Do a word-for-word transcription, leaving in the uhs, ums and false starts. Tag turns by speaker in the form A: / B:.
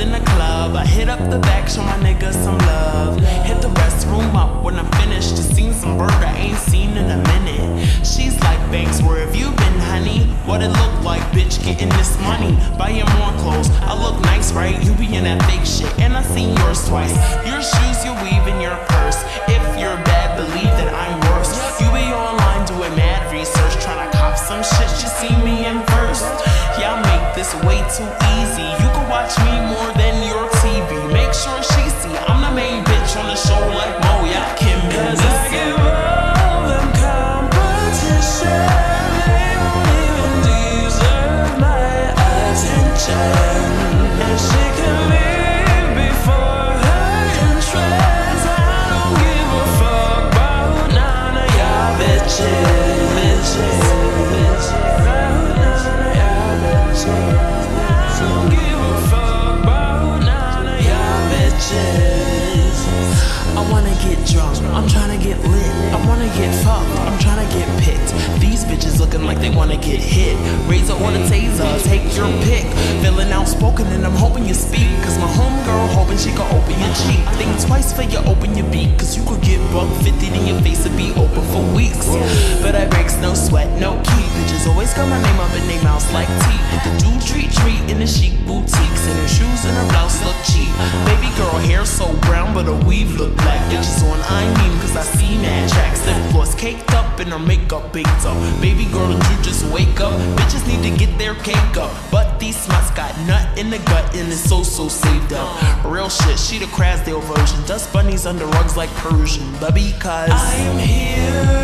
A: in the club. I hit up the back, show my niggas some love. Hit the restroom up when I'm finished. Just seen some bird I ain't seen in a minute. She's like, Banks, where have you been, honey? What it look like, bitch, getting this money. Buying more clothes, I look nice, right? You be in that fake shit, and I seen yours twice. Your shoes, your weave, and your purse. If you're bad, believe that I'm worse. You be online doing mad research, trying to cop some shit, you see me in first. Yeah, I make this way too easy. You can watch me more than your T V. Make sure she see I'm the main bitch on the show like Mo, yeah, Kim. Cause I give all them competition. They don't even deserve my attention. And she can leave before her entrance. I don't give a fuck about none of y'all bitches, bitches, bitches. About none of y'all bitches. I don't give a fuck about none of y'all bitches. I wanna get drunk, I'm tryna get lit. I wanna get fucked, I'm tryna get picked. These bitches looking like they wanna get hit. Razor or the taser, take your pick. Feeling outspoken and I'm hoping you speak. Cause my homegirl hoping she can open your cheek. Think twice for you open your beak. Cause you could get buck fifty in your face and be open for weeks. But I breaks no sweat, no key. Bitches always got my name up in their mouths like tea. The dude treat treat in the chic boutiques. And her shoes and her blouse look cheap. Baby girl hair so brown but her weave look black. Bitches on I mean cause I see mad tracks. Lip gloss caked up and her makeup baked up. Baby girl, did you just wake up? Bitches need to get their cake up. But these smuts got nut in the gut and it's so so saved up. Real shit, she the Crasdale version. Dust bunnies under rugs like Persian. But because I'm here